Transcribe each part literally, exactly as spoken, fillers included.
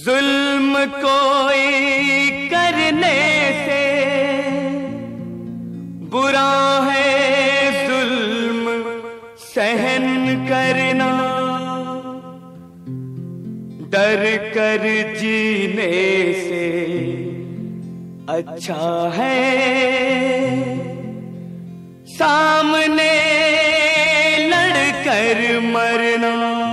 जुल्म कोई करने से बुरा है जुल्म सहन करना, डर कर जीने से अच्छा है सामने लड़कर मरना।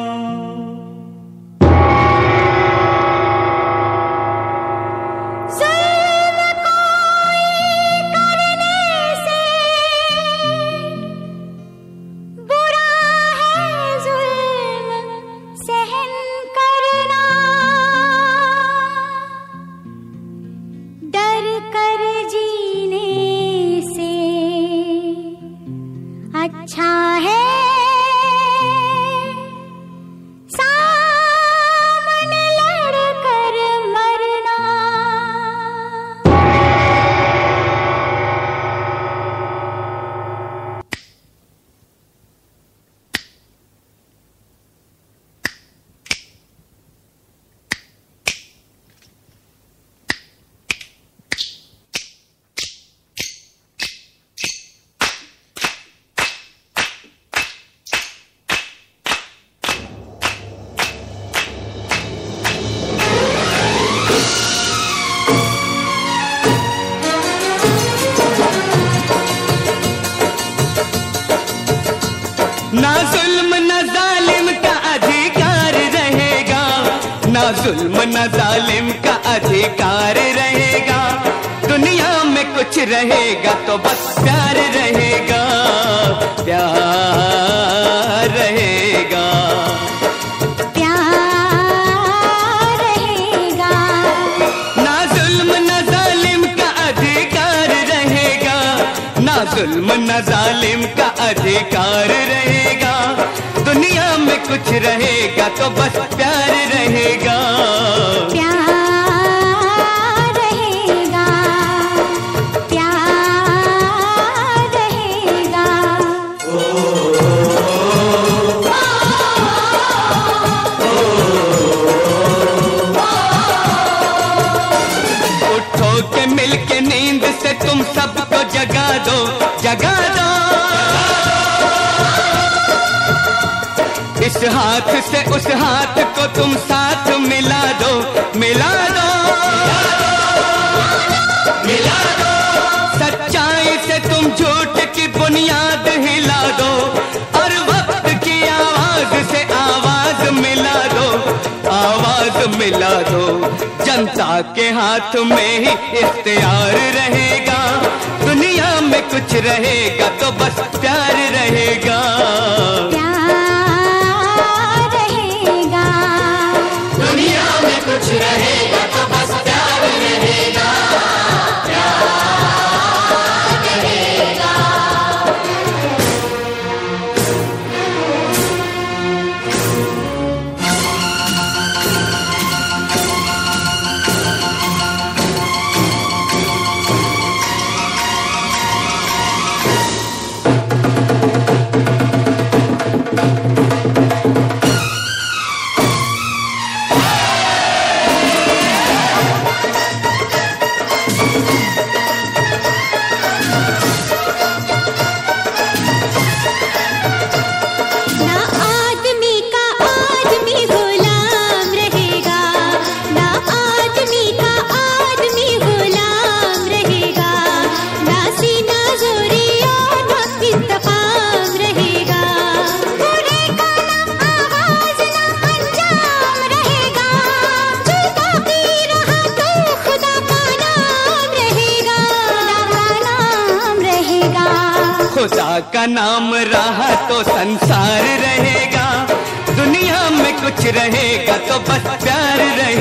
अच्छा है सामने लड़कर मरना। ना जुल्म न जालिम का अधिकार रहेगा, ना जुल्म न जालिम का अधिकार रहेगा। दुनिया में कुछ रहेगा तो बस प्यार रहेगा, प्यार रहेगा, प्यार रहेगा। ना जुल्म न जालिम का अधिकार रहेगा, ना जुल्म न जालिम का अधिकार रहेगा। दुनिया में कुछ रहेगा तो बस प्यार रहेगा, प्यार रहेगा, प्यार रहेगा। उठो के मिलके नींद से तुम सबको जगा दो, जगा दो। इस हाथ से उस हाथ को तुम साथ मिला दो, मिला दो, मिला दो। सच्चाई से तुम झूठ की बुनियाद हिला दो, और वक्त की आवाज से आवाज मिला दो, आवाज मिला दो। जनता के हाथ में ही इख्तियार रहेगा, दुनिया में कुछ रहेगा तो बस प्यार रहेगा, कुछ रहेगा तो बस प्यार रहेगा, प्यार रहेगा। खुदा का नाम रहा तो संसार रहेगा, दुनिया में कुछ रहेगा तो बस प्यार रहेगा।